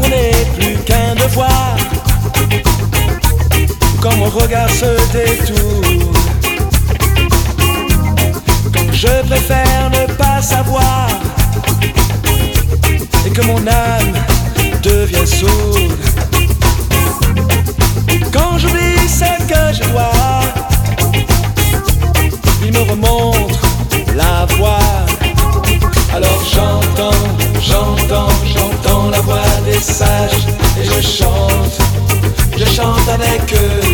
L'amour n'est plus qu'un devoir, quand mon regard se détourne, quand je préfère ne pas savoir et que mon âme devient sourde, quand j'oublie ce que je dois, il me remonte la voix. Alors j'entends la voix des sages et je chante avec eux.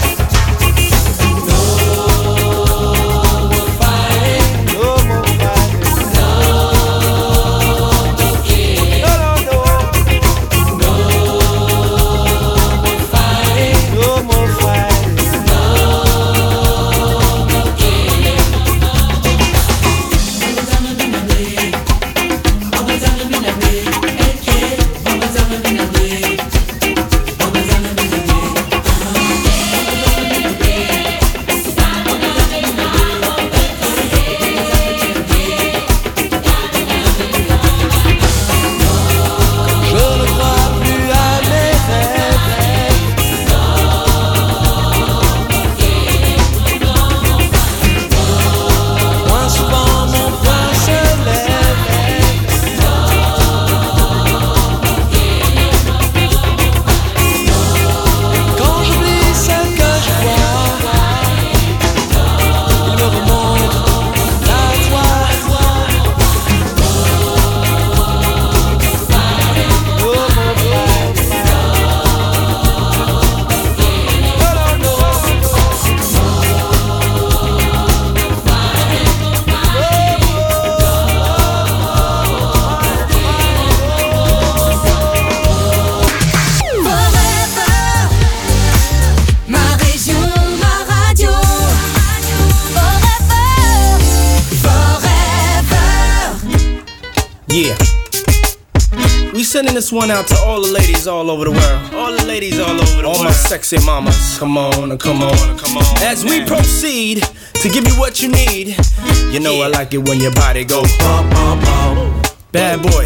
Sending this one out to all the ladies all over the world. All the ladies all over the world. All my sexy mamas. Come on, come on, come on. As we proceed to give you what you need. You know I like it when your body go bum, bum, bum. Bad boy,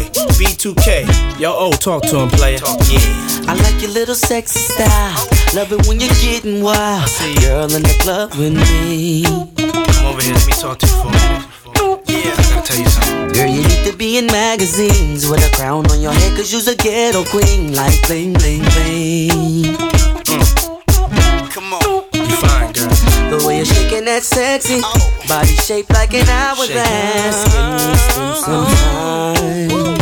B2K. Yo, talk to him, player. I like your little sexy style. Love it when you're getting wild. Girl in the club with me. Come over here, let me talk to you for a minute. Yeah, I gotta tell you something. Girl, you need to be in magazines with a crown on your head, cause you's a ghetto queen. Like bling, bling, bling. Come on, you fine, girl. The way you're shaking that sexy body shaped like an hourglass. Can we spend some time?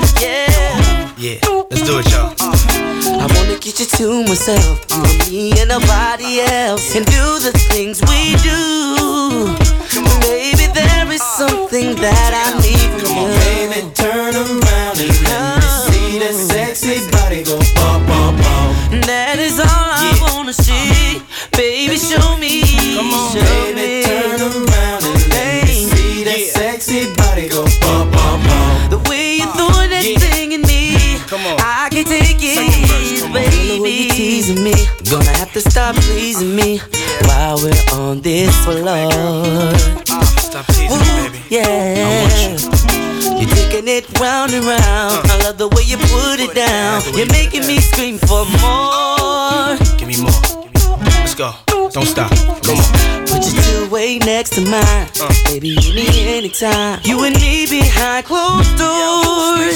Yeah, let's do it, y'all. I wanna get you to myself, you and me and nobody else, and do the things we do. Baby, there is something that I need from Come on, you. baby, turn around and let me see that sexy body go bum, bum, bum. That is all I wanna see. Baby, show me. Come on, show baby, me. turn around and let me see that sexy body go bum, bum, bum. The way you're doing that thing in me, come on. I can't take it, verse, come on. baby. The way you're teasing me, gonna have to stop pleasing me while we're on this floor. Stop teasing me, baby. Yeah, I want you. You're taking it round and round. I love the way you put it down. You're making me scream for more. Give me more. Let's go. Don't stop. Come on. Put your two-way next to mine. Baby, you need anytime. You and me behind closed doors.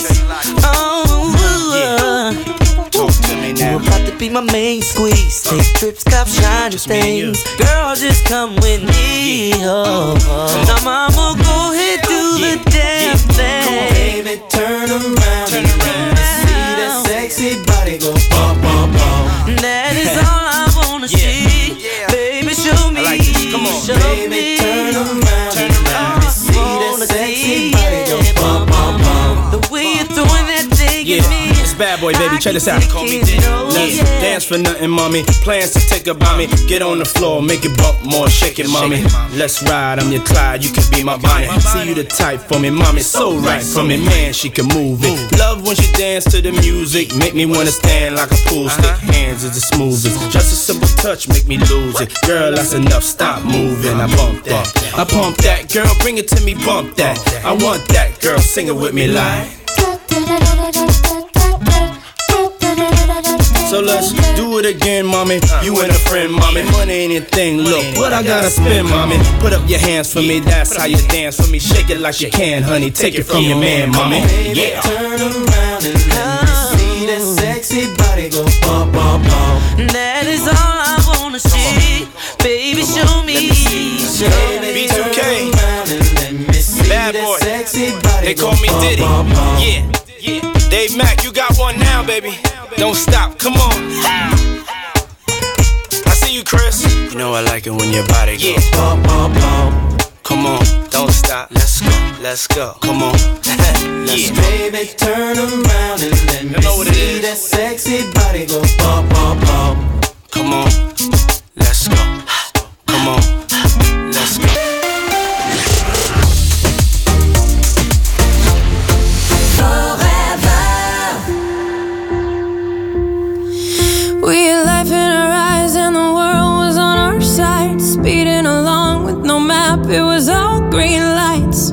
Talk to me now. You're about to be my main squeeze. Take trips, cop shiny Just me and things. Girl, just come with me. Now, mama, go ahead, do the damn thing. Come on, baby, turn around and let me see that sexy body go bum, bum, bum. That is all I wanna see. Baby, show me. I like this. Come on, show baby, me. turn around and let me see that sexy body go bum, bum, bum. The way you're throwing that thing at me. It's bad boy, baby. Check this out. Call me Let's dance for nothing, mommy. Plans to take about me. Get on the floor, make it bump more, shake it, mommy. Let's ride, I'm your Clyde, you can be my Bonnie. See you the type for me, mommy. So right for me, man, she can move it. Love when she dance to the music. Make me wanna stand like a pool stick. Hands is the smoothest. Just a simple touch, make me lose it. Girl, that's enough, stop moving. I bump that. I pump that. Girl, bring it to me, bump that. I want that. Girl, sing it with me like. So let's do it again, mommy. You and a friend, mommy. Money ain't a thing, look what I gotta spend, mommy. Put up your hands for me, that's how you dance for me. Shake it like you can, honey. Take it from your man, mommy. Yeah. Turn around and let me see that sexy body go bump, bump, bump. That is all I wanna see. Baby, show me. B2K, bad boy. They call me Diddy. Yeah. Dave Mack, you got one now, baby. Don't stop, come on. I see you, Chris. You know I like it when your body goes bump, bump, bump. Come on, don't stop. Let's go. Come on. Let's baby, turn around and let me see that sexy body go bump, bump, bump. Come on, let's go. Come on, let's go. We had life in our eyes and the world was on our side. Speeding along with no map, it was all green lights.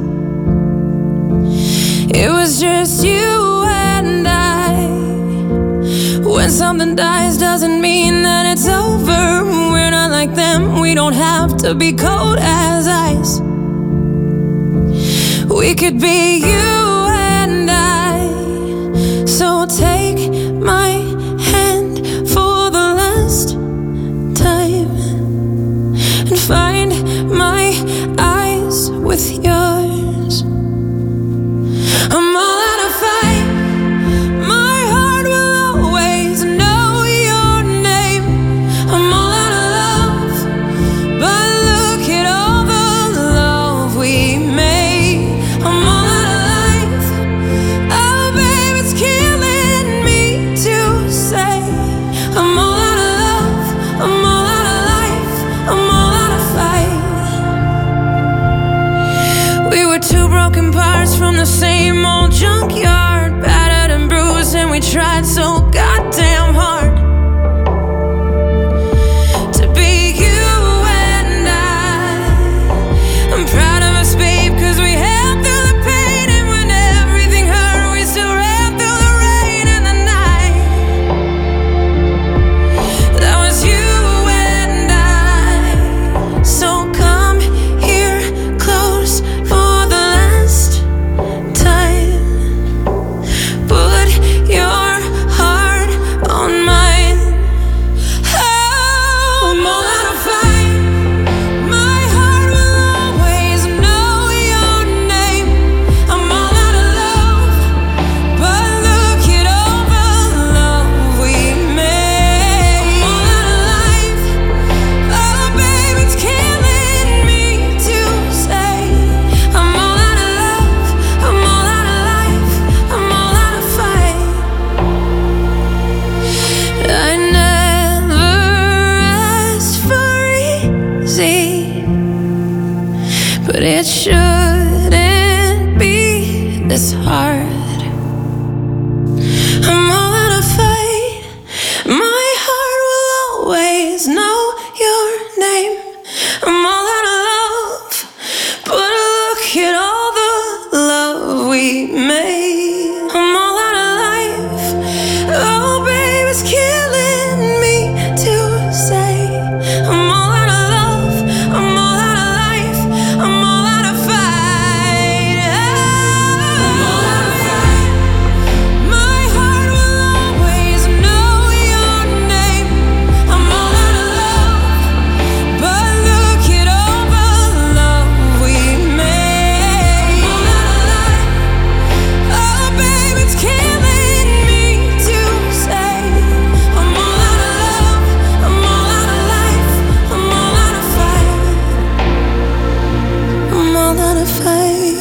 It was just you and I. When something dies doesn't mean that it's over. We're not like them, we don't have to be cold as ice. We could be you and I. So take my hand for the last time and find my eyes with yours. I'm all out of fight. My heart will always know your name. I'm all out of love, but look at all the love we made. I'm all out of life. Oh, babe, it's killing me to say. I'm all out of love. I'm all out of life. I'm all out of fight. We were two broken parts from the same old junkyard, battered and bruised, and we tried so goddamn hard to be you and I. I'm proud of us, babe, cause we held through the pain, and when everything hurt, we still ran through the rain and the night. That was you and I. So come here close for the last time. Put your heart on mine. Oh, I'm all out of fight. My heart will always know your name. I'm all out of love, but look at all the love we made. I'm all out of life. Oh, babe, it's killing me to say. I'm all out of love. I'm all out of life. I'm all out of fight. I never asked for easy, but it shouldn't be this hard. I'm all out of fight. My heart will always know your name. I'm all out of love, but look at all the love we made. I'm all out of life. Oh, babe, it's killing me to say. I'm all out of love. I'm all out of life. I'm all out of fight. I'm all out of fight. My heart will always know your name. I'm all out of love, but look at all the love we made. I'm all out of life. Oh, babe, it's killing me to say. I'm all out of love. I'm all out of life. I'm all out of fight. I'm all out of fight.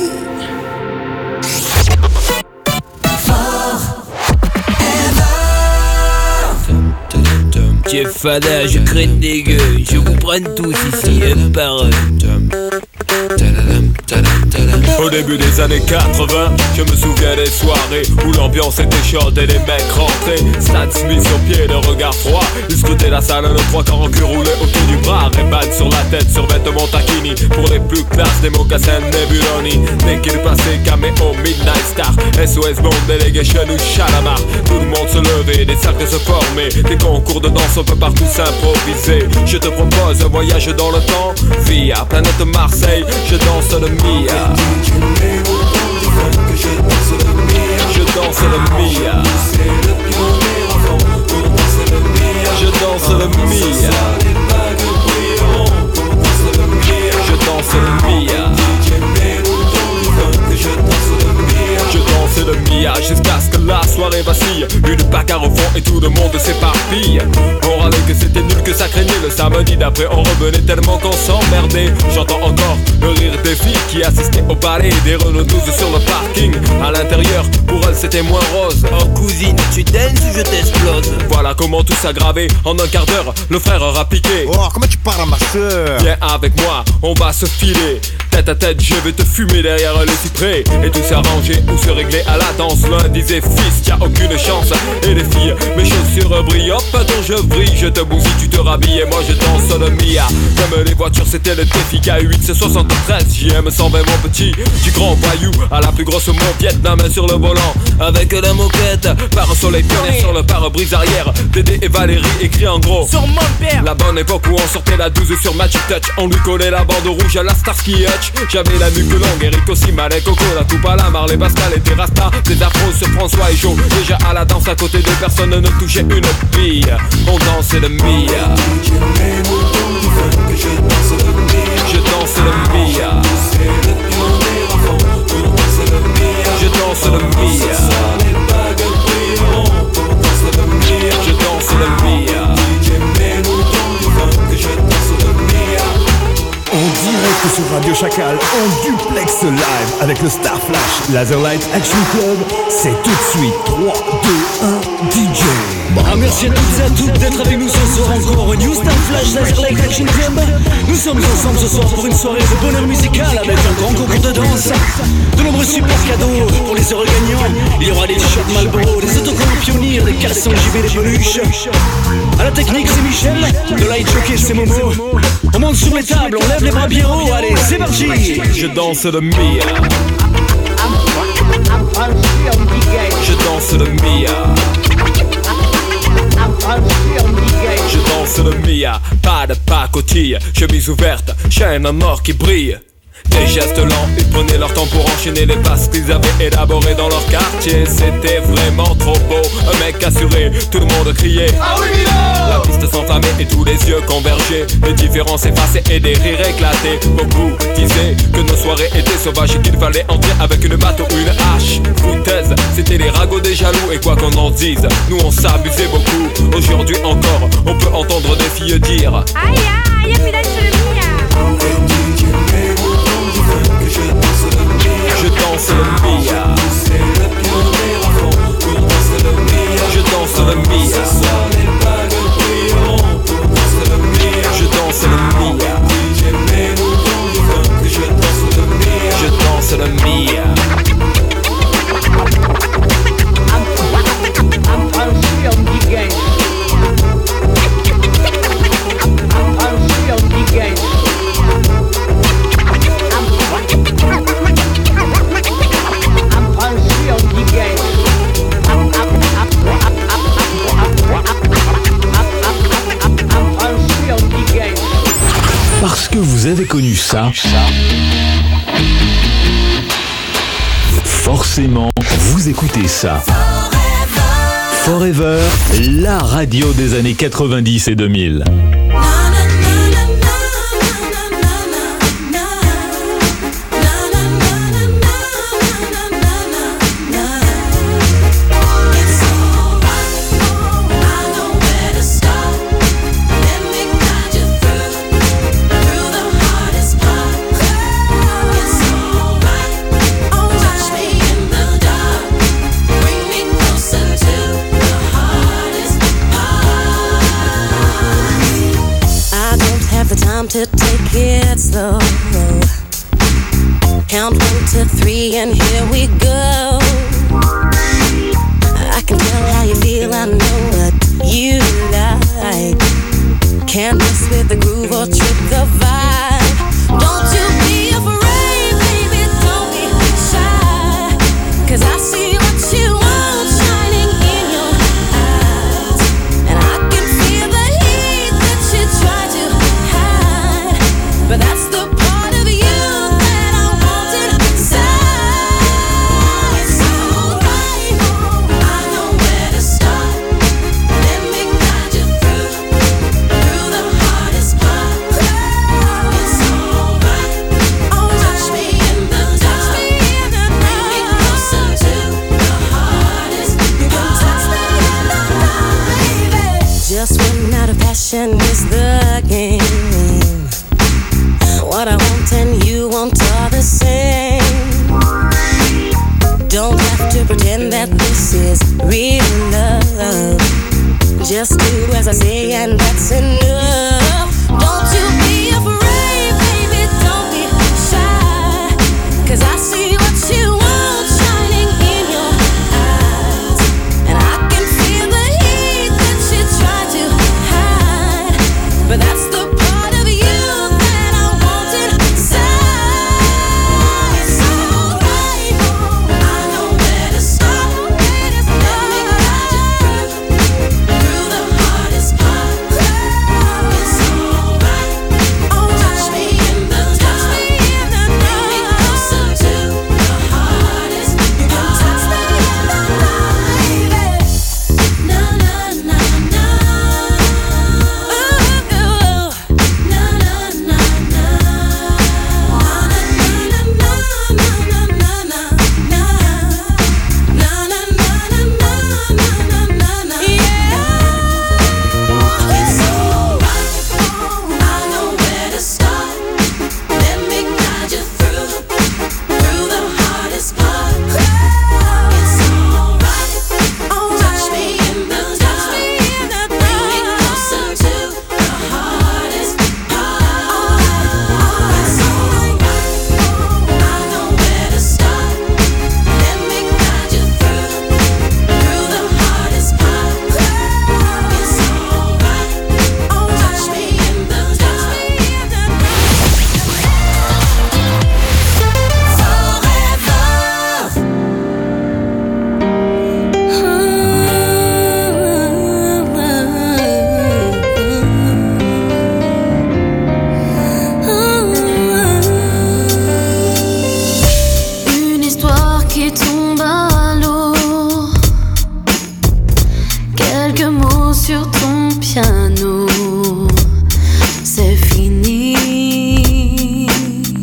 Jeff Fada, je crête des gueux, je vous prends tous ici, un par un. Au début des années 80, je me souviens des soirées où l'ambiance était chaude et les mecs rentraient. Stan Smith sur pied, le regard froid. Ils scrutaient la salle, nos trois quarts en cul roulés autour du bras. Ray-Ban sur la tête, sur vêtements taquini. Pour les plus classes, des mocassins Nebuloni. Dès qu'il passait, caméo, Midnight Star, SOS Bond, Delegation ou Chalamar. Tout le monde se levait, des cercles se formaient. Des concours de danse, on peut partout s'improviser. Je te propose un voyage dans le temps via planète Marseille, je danse le Mia. Je danse le Mia. Je danse le Mia. Je danse le Mia. Je danse le Mia jusqu'à ce que la soirée vacille. Une bagarre au fond et tout le monde s'éparpille. On râlait que c'était nul, que ça craignait. Le samedi d'après on revenait tellement qu'on s'emmerdait. J'entends encore le rire des filles qui assistaient au ballet. Des Renault 12 sur le parking. À l'intérieur, pour elles c'était moins rose. Oh cousine, tu danses ou je t'explose? Voilà comment tout s'aggravait. En un quart d'heure, le frère aura piqué. Oh, comment tu parles à ma soeur? Viens avec moi, on va se filer. Tête à tête, je vais te fumer derrière les cyprès. Et tout s'arranger ou se régler à la danse. L'un disait fils, y'a aucune chance. Et les filles, mes chaussures brillent. Hop, dont je brille, je te bousille, tu te rhabilles. Et moi je danse le Mia. Comme les voitures, c'était le défi. K8, c'est 73, JM 120 mon petit. Du grand voyou à la plus grosse mauviette. La main sur le volant, avec la moquette. Par un soleil pionnier sur le pare-brise arrière. Dédé et Valérie écrit en gros sur mon père. La bonne époque où on sortait la 12 sur Magic Touch. On lui collait la bande rouge à la Starsky Hutch. J'avais la nuque longue, Eric aussi, Malek, Coco, la Toupa, la Marley, Pascal et Terrasta. Des afros sur François et Joe. Déjà à la danse à côté de personne ne touchait une bille. On dansait le Mia. Je danse le Mia. Je danse le Mia. Je danse le Mia. En direct sur Radio Chacal, en duplex live avec le Star Flash Laserlight Action Club, c'est tout de suite 3, 2, 1, DJ. Merci à toutes et à toutes d'être avec nous ce soir encore au New Star Flash Laserlight Action Club. Nous sommes ensemble ce soir pour une soirée de bonheur musical avec un grand concours de danse, de nombreux super cadeaux pour les heureux gagnants. Il y aura des t-shirts Marlboro, des autocollants Pionnier, des caleçons JB, des peluches. À la technique c'est Michel, le light jockey c'est Momo. On monte sur les tables, on lève les bras bien haut, allez c'est parti. Je danse le Mia. Je danse le Mia. Je danse le Mia, pas de pacotille, chemise ouverte, chaîne en or qui brille. Des gestes lents, ils prenaient leur temps pour enchaîner les passes qu'ils avaient élaborées dans leur quartier. C'était vraiment trop beau, un mec assuré, tout le monde criait ah oui Milo. La piste s'enflammait et tous les yeux convergeaient. Les différences effacées et des rires éclatés. Beaucoup disaient que nos soirées étaient sauvages et qu'il fallait entrer avec une batte ou une hache. Foutaise, c'était les ragots des jaloux. Et quoi qu'on en dise, nous on s'abusait beaucoup. Aujourd'hui encore, on peut entendre des filles dire aïe aïe, mi danse le Mia. Je danse le Mia. Je danse le Mia. Je danse le Mia. Je danse le Mia. Parce que vous avez connu ça, forcément, vous écoutez ça. Forever, la radio des années 90 et 2000. To take it slow. count 1 to 3 and here we go. I can tell how you feel, I know what you like. Can't mess with the groove or trip the vibe. Don't you be afraid, baby, don't be shy. 'Cause I see what you want shining in your eyes. And I can feel the heat that you try to hide. But that's the part of you that I want inside. It's alright, I know where to start. Let me guide you through the hardest part. It's alright, touch me in the dark. Bring me closer to the hardest part. Touch me in the dark, baby. Just run out of passion is the game. What I want and you want are the same. Don't have to pretend that this is real love. Just do as I say and that's enough. Don't you be afraid, baby, don't be shy. 'Cause I see what you want shining in your eyes. And I can feel the heat that you try to hide. But that's the part of you that I want inside. It's alright, I know where to start. Let me guide you through the hardest part. It's alright, touch me in the dark. Bring me closer to the hardest part. Touch me in the dark, baby. Na na na na. Ooh, na na na na. It's alright, I know where to start. Let me guide you through the hardest part. It's alright, touch me in the dark. Bring me closer to the hardest part. It's alright, I know where to start. Let me guide you through the hardest part. It's alright, touch me in the dark. Une histoire qui tombe à l'eau. Quelques mots sur ton piano. C'est fini.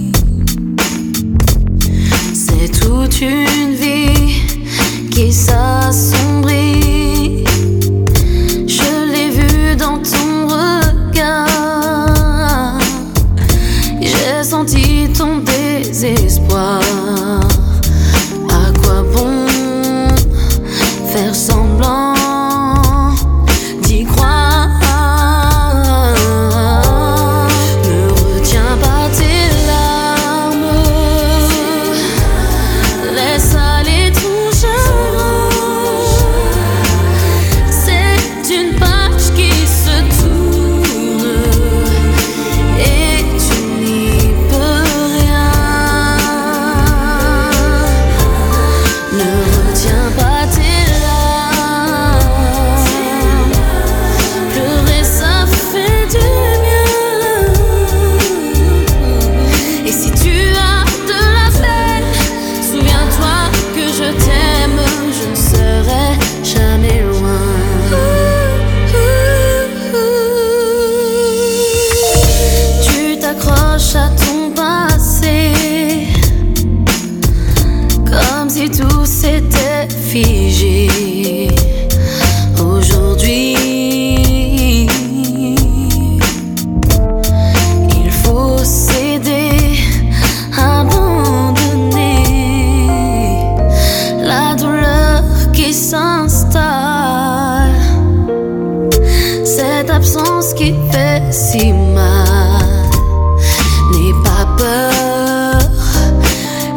C'est toute une vie qui s'assombrit. Je l'ai vu dans ton regard. J'ai senti ton désespoir. À quoi bon faire semblant d'y croire? Ne retiens pas tes larmes. Laisse aller ton chagrin. C'est une page qui se tourne et tu n'y peux rien. Ne retiens pas tes larmes. Pleurer ça fait du bien. Et si tu as de la peine, souviens-toi que je t'aime. Je ne serai jamais loin. Tu t'accroches à ton passé comme si tout s'était figé. Aujourd'hui, il faut céder, abandonner la douleur qui s'installe. Cette absence qui fait si mal. N'aie pas peur,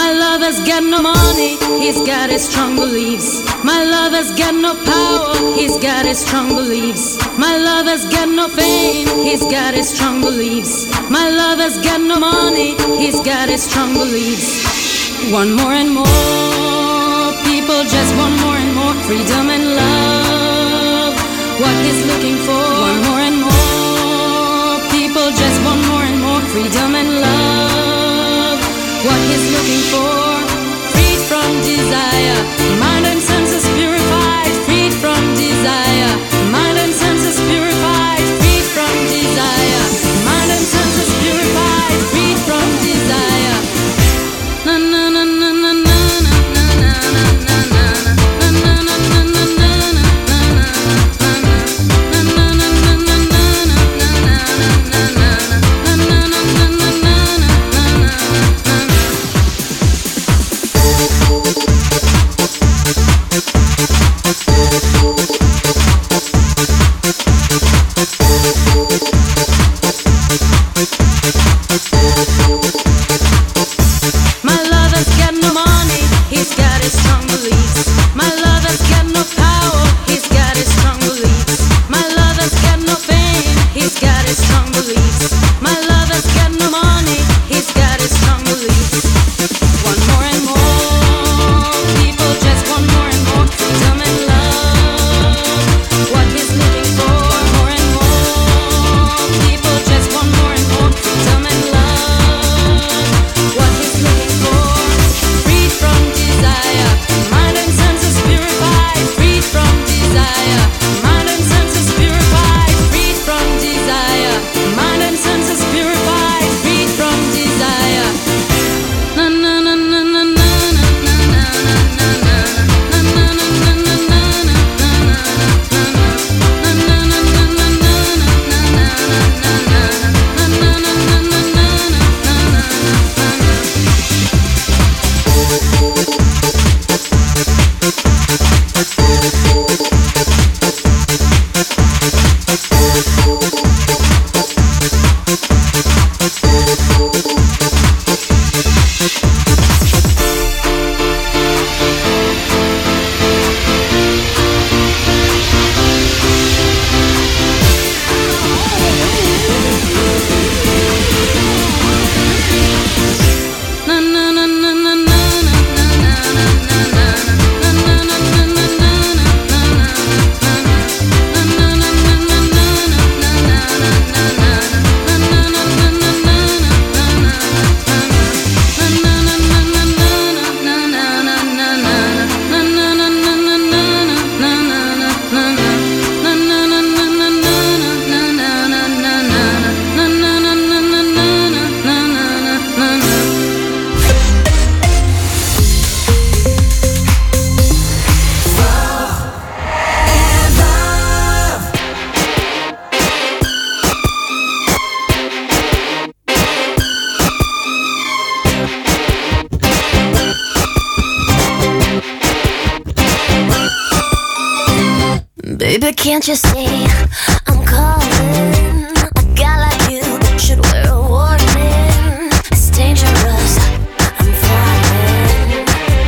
My lover's got no money, he's got his strong beliefs. My lover's got no power, he's got his strong beliefs. My lover's got no fame, he's got his strong beliefs. My lover's got no money, he's got his strong beliefs. One more and more, people just want more and more freedom and love. What he's looking for, one more and more, people just want more and more freedom and love. What he's looking for, freed from desire, mind and senses purified, freed from desire, mind and senses purified, freed from desire, mind and senses purified, freed from desire. Na na na na na na na na na na Baby, can't you see I'm calling? A guy like you should wear a warning. It's dangerous, I'm falling.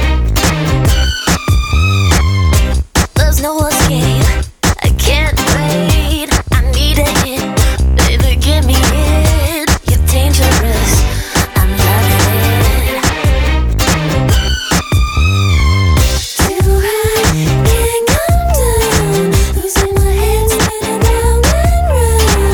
There's no escape, I can't wait. I need a hit, baby, give me it. You're dangerous, I'm loving it. Too high, can't come down. Losing my head, spinning round and round.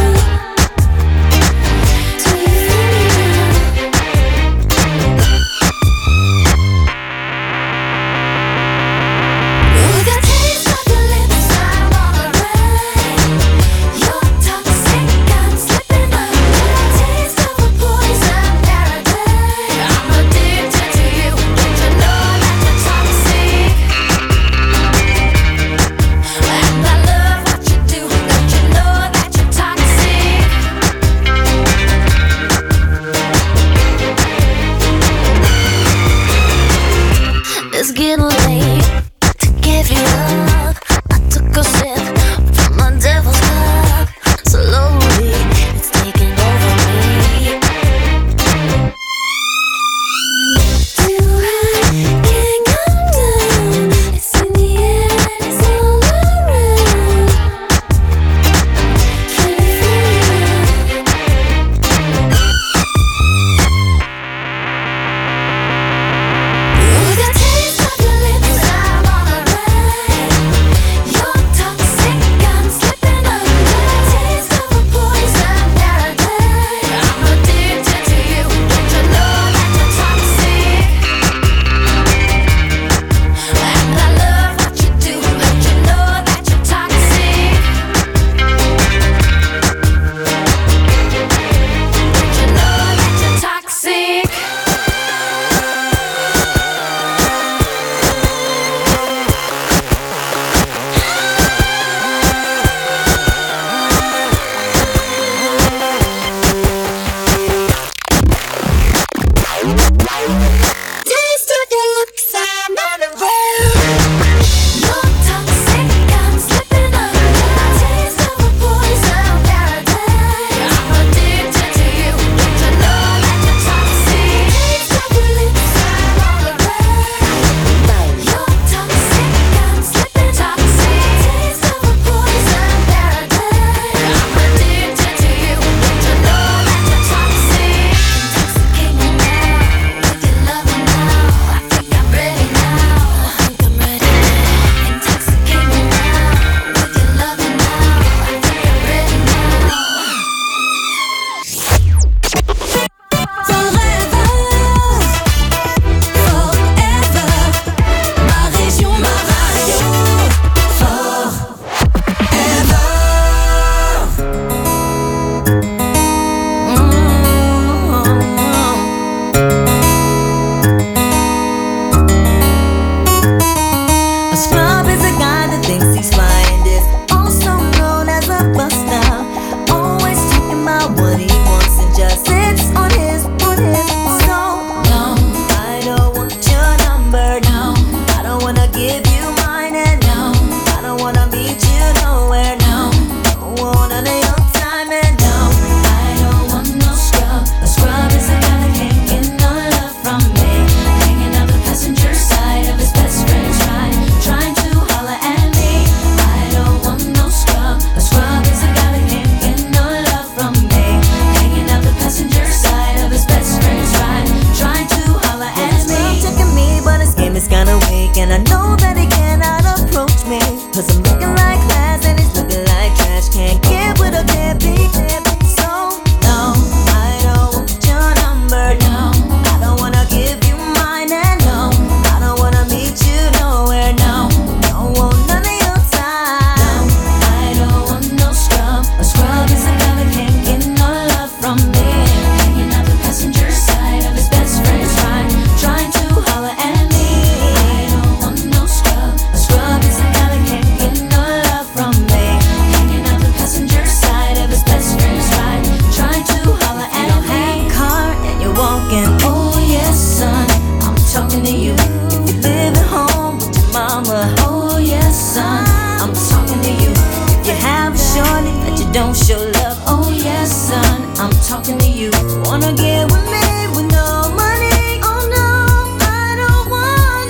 you wanna get with me with no money. Oh no, I don't want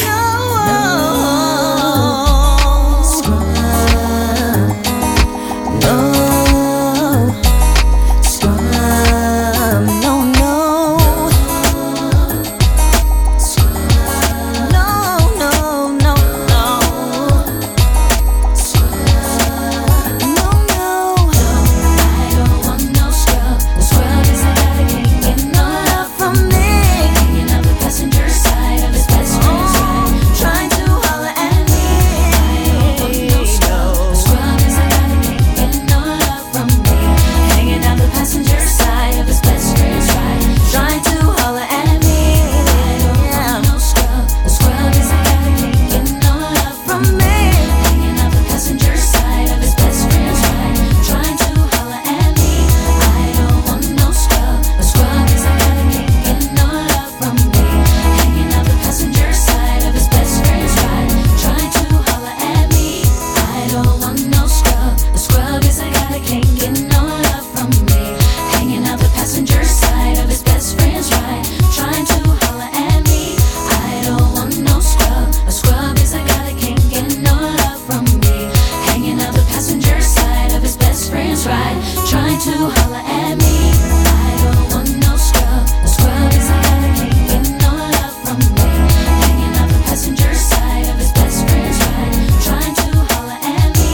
no scrub. No scrub. No, no. No, no, no, no. No, no. I don't want no scrub. The scrub is a guy that can't get no love from me. Hanging out the passenger side of his best friend's ride, trying to holler at me. I don't want no scrub. The scrub is a guy that can't get no love from me. Hanging out the passenger side of his best friend's ride, trying to holler at me. I don't want no scrub. The scrub is a guy that can't get no love from me. Hanging out the passenger side of his best friend's ride, trying to holler at me. I don't want no scrub. The scrub is a guy that can't get no love from me. Hanging out the passenger side of his best friend's ride, trying to holler at me. I don't want no scrub. The scrub is a guy that can't get no love from me. Hanging out the passenger side of his best friend's ride, trying to holler at me. I don't want no scrub. A scrub is a guy that can't get no love from me. Hanging out the passenger side of his best friend's ride, trying to holler at me. I don't want no scrub. A scrub is a guy that can't get no love from me. Hanging out the passenger side of his best friend's ride, trying to holler at me.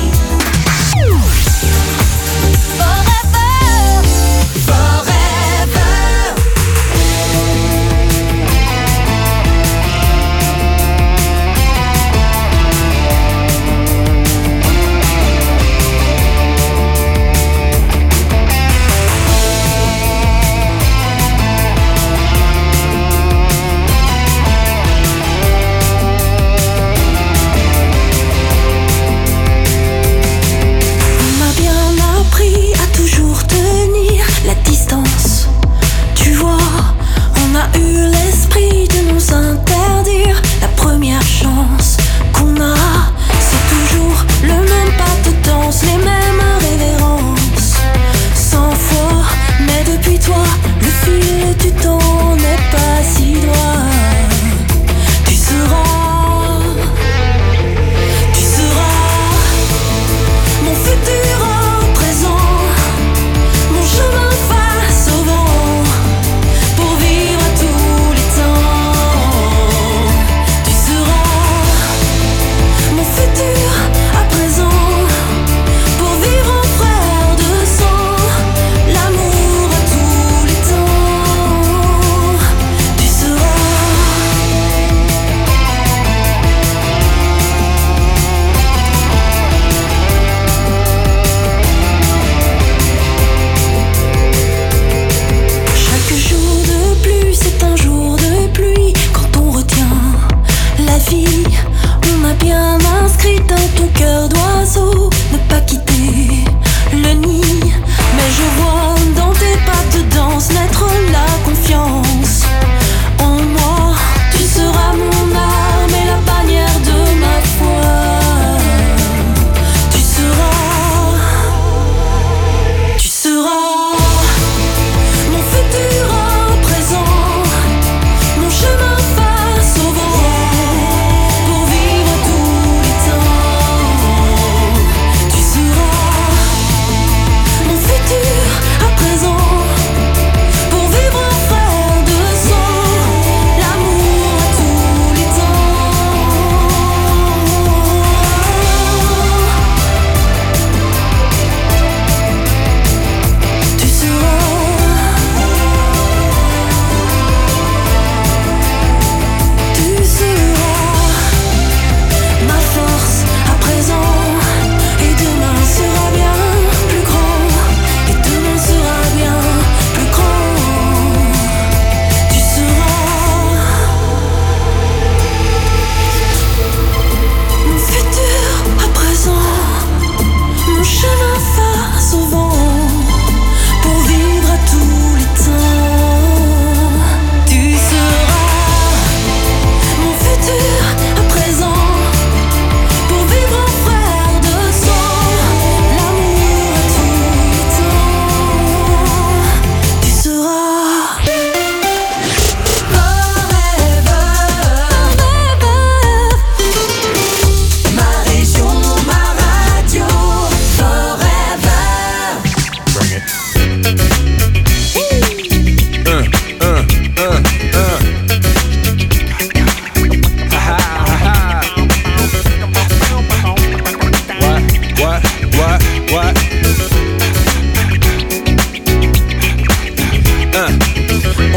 On m'a bien appris à toujours tenir la distance. Tu vois, on a eu l'esprit de nous interdire la première chance qu'on a. C'est toujours le même pas de danse, les mêmes révérences. 100 fois, mais depuis toi, le fil du temps n'est pas si droit. Tu seras mon futur en présent, mon chemin face au vent, pour vivre à tous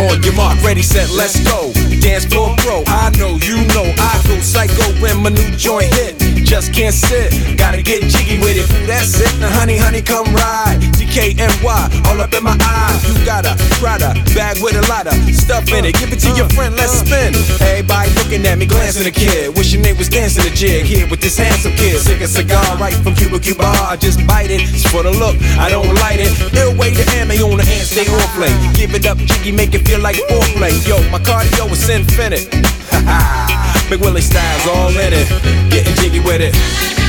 On your mark, ready, set, let's go. Dance floor pro, I know, you know, I go psycho when my new joint hit. Just can't sit, gotta get jiggy with it. That's it, now honey, honey, come ride. DKNY, all up in my eyes. You got a Prada bag with a lot of stuff in it. Give it to your friend, let's spin. Everybody looking at me, glancing a kid. Wishing they was dancing a jig here with this handsome kid. Sick a cigar right from Cuba Cuba. I just bite it, it's for the look, I don't light it. Ill way to ammo on the hand, stay on play. Give it up, jiggy, make it feel like foreplay. Yo, my cardio is infinite. Big Willie style's all in it. Getting jiggy with it.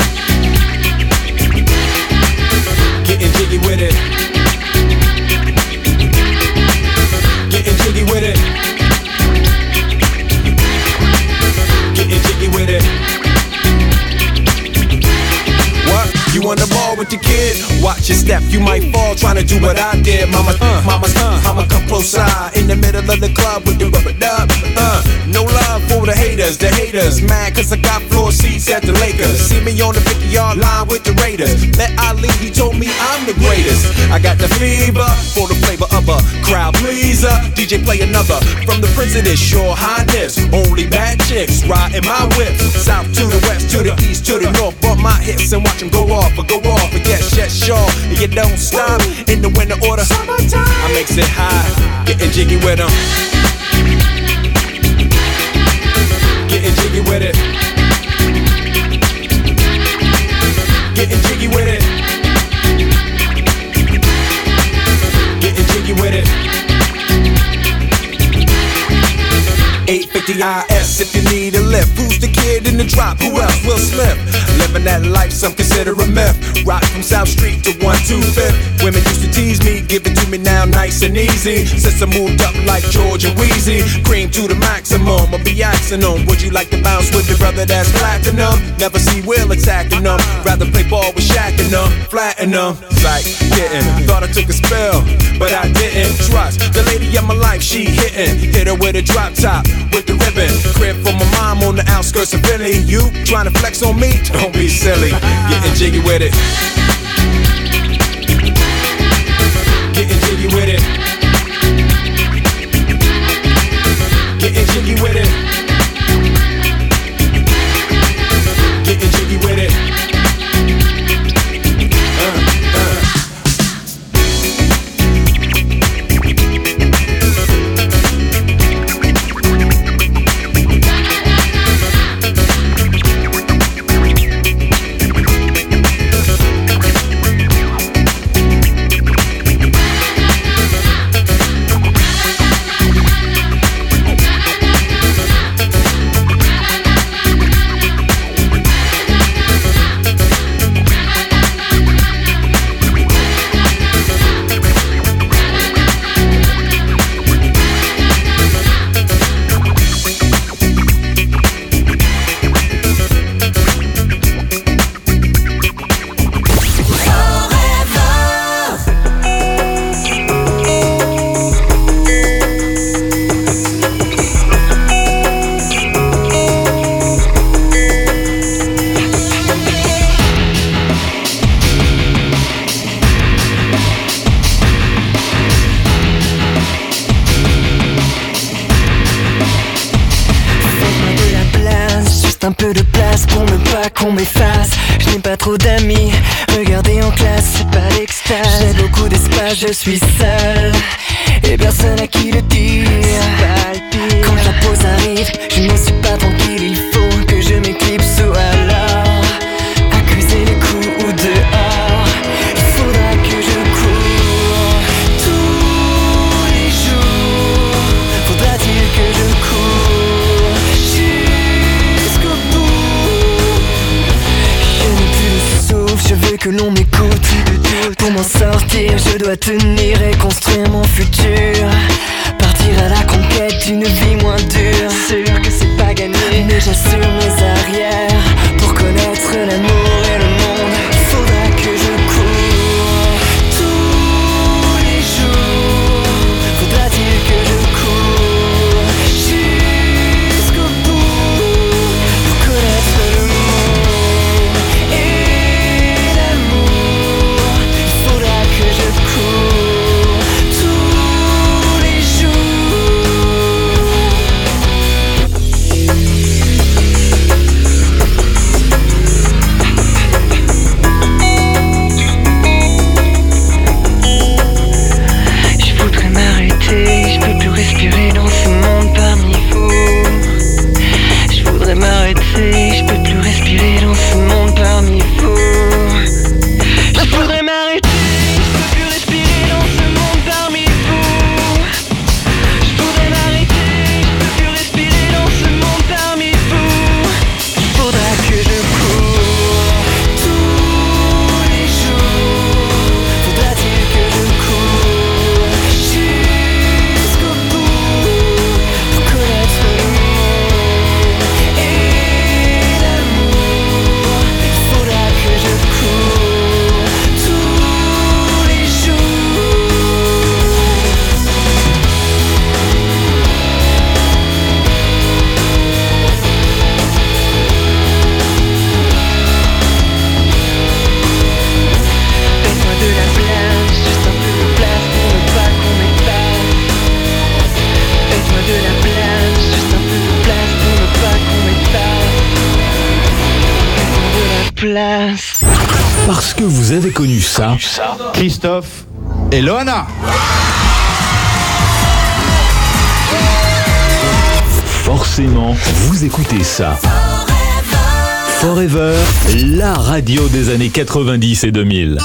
Getting jiggy with it. Getting jiggy with it. Getting jiggy with it. What? You on the ball with the kid? Watch your step, you might fall trying to do what I did. Mama, I'ma come close side in the middle of the club with the rubber dub. No love for the haters mad cause I got floor seats at the Lakers. See me on the 50-yard line with the Raiders. Met Ali, he told me I'm the greatest. I got the fever for the flavor of a crowd pleaser. DJ play another from the Prince of this Your Highness. Only bad chicks riding my whip. South to the west, to the east, to the north. Bump my hips and watch them go off. And yes, sure, and you don't stop in the winter order. I makes it high, getting jiggy with them. Getting jiggy with it. Getting jiggy with it. Getting jiggy with it. 850 IS if you need a lift. Who's the kid in the drop? Who else? Will Smith. Living that life some consider a myth. Rock from South Street to 125th. Women used to tease me, give it to me now nice and easy. Since I moved up like George and Wheezy, cream to the maximum, I'll be axing them. Would you like to bounce with your brother that's platinum? Never see Will attacking them. Rather play ball with Shaq and them, flatten them. Like getting, thought I took a spell, but I didn't. Trust the lady of my life, she hitting. Hit her with a drop top, with the ribbon. Crib for my mom on the outskirts of Philly. You trying to flex on me? Don't be silly. Getting jiggy with it. Getting jiggy with it. Getting jiggy with it. Getting jiggy with it. Un peu de place pour ne pas qu'on m'efface. Je n'ai pas trop d'amis, regardez en classe, c'est pas l'extase. J'ai beaucoup d'espace, je suis seul et personne à qui le dire. Quand la pause arrive, je ne suis pas tranquille. Il faut que je m'éclipse ou alors accuser les coups ou dehors. Il faudra que je cours tous les jours. Faudra-t-il que je cours jusqu'au bout? Je n'ai plus de souffle, je veux que l'on m'écoute. Pour m'en sortir, je dois tenir et construire mon futur. Partir à la conquête d'une vie moins dure. Sûr que c'est pas gagné, mais j'assure mes arrières pour connaître l'amour et le monde. Il faudra que je cours tous les jours. Faudra-t-il que je cours jusqu'au bout pour connaître le monde et l'amour. Il faudra que je cours tous les jours. place. Parce que vous avez connu ça. Christophe et Loana. Forcément, vous écoutez ça. Forever, la radio des années 90 et 2000.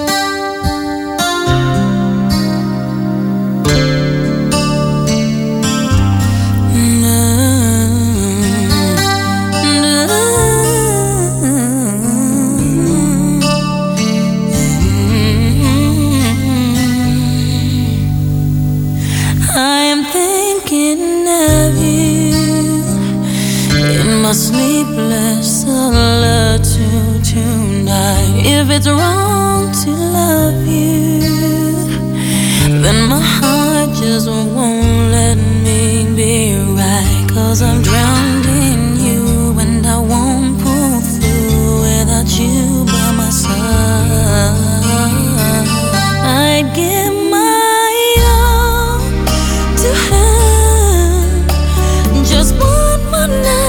Sleepless solitude tonight. If it's wrong to love you, then my heart just won't let me be right. 'Cause I'm drowned in you and I won't pull through without you by my side. I'd give my all to have just one more night.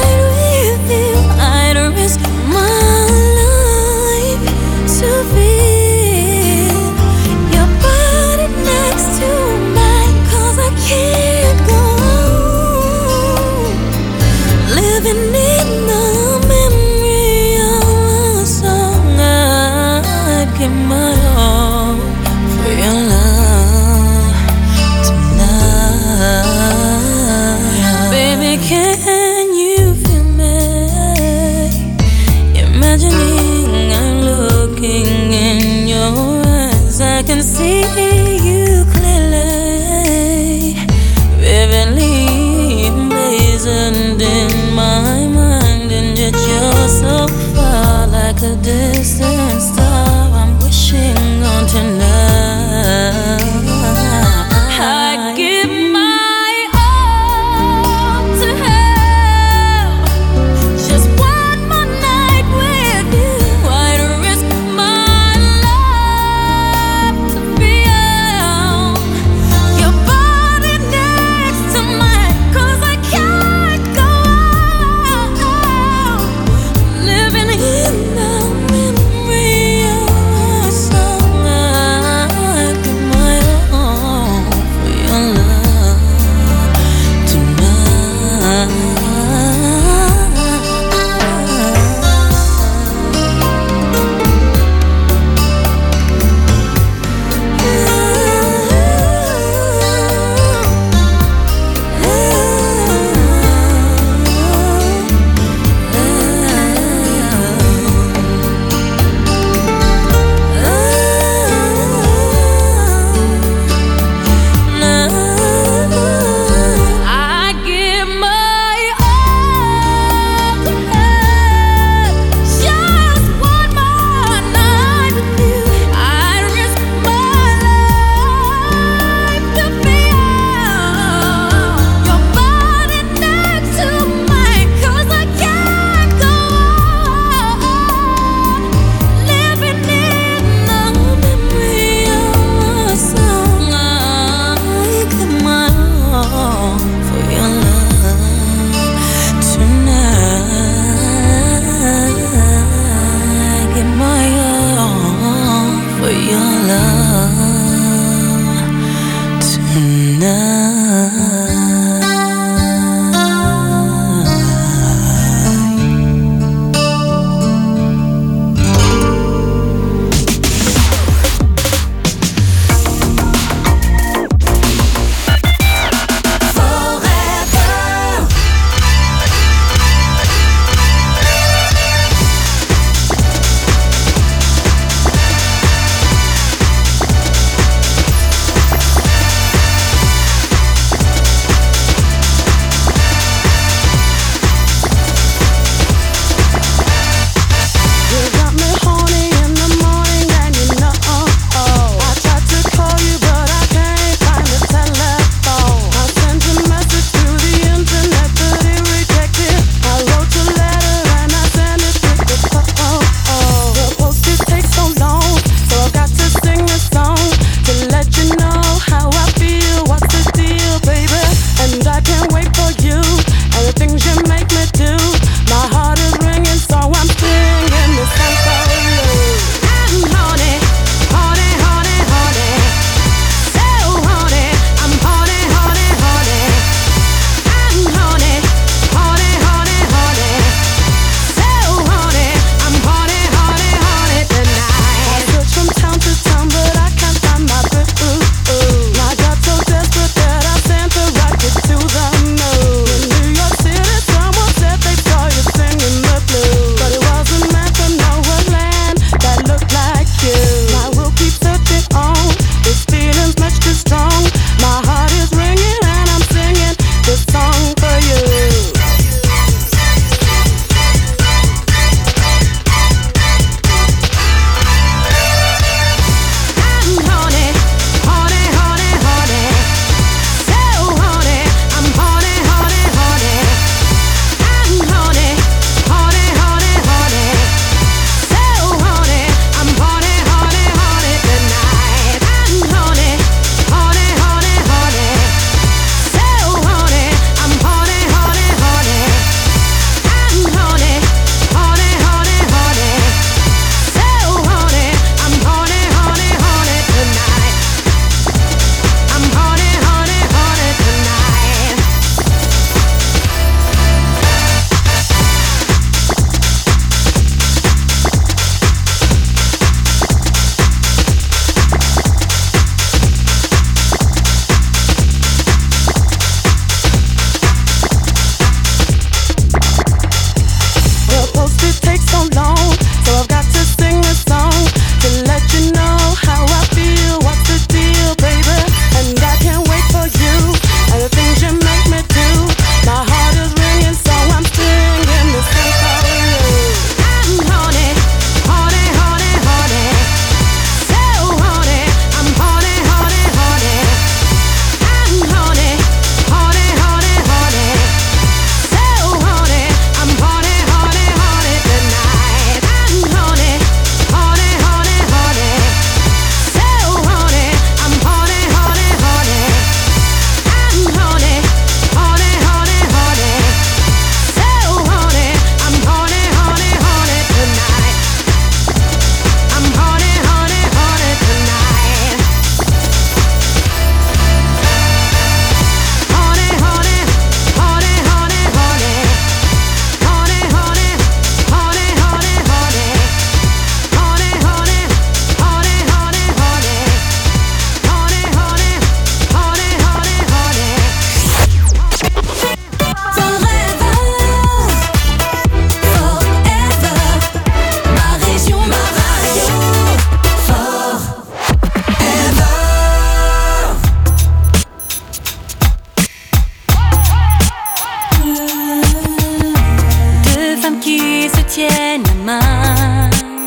tienne la main.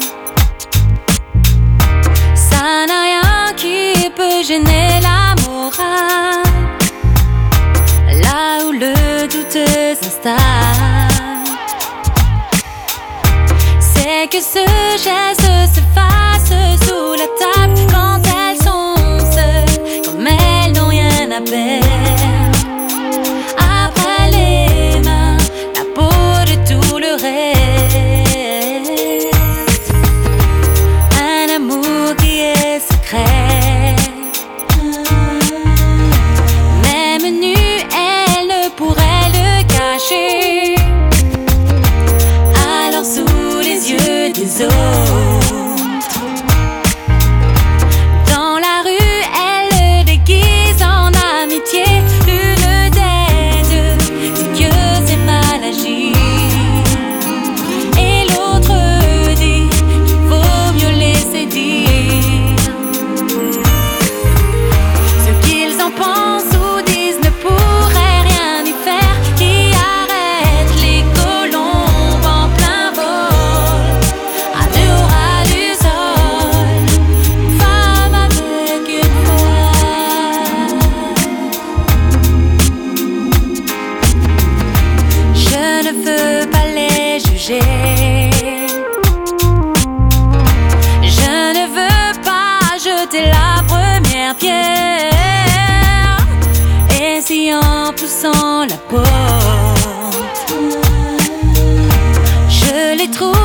Ça n'a rien qui peut gêner la morale. Là où le doute s'installe, c'est que ce geste se fasse sous la table quand elles sont seules, comme elles n'ont rien à perdre. Après les mains, la peau de tout le reste. Un amour qui est secret. Même nue, elle ne pourrait le cacher. Alors sous les yeux des autres, dans la rue, elle le déguise en amitié. L'une des deux dit que c'est mal agi, et l'autre dit qu'il vaut mieux laisser dire. Ce qu'ils en pensent ou disent ne pourrait rien y faire. Qui arrête les colombes en plein vol, à deux au ras du sol, une femme avec une femme. Je ne veux pas les juger, je ne veux pas jeter la première pierre. Et si en poussant la porte, je les trouve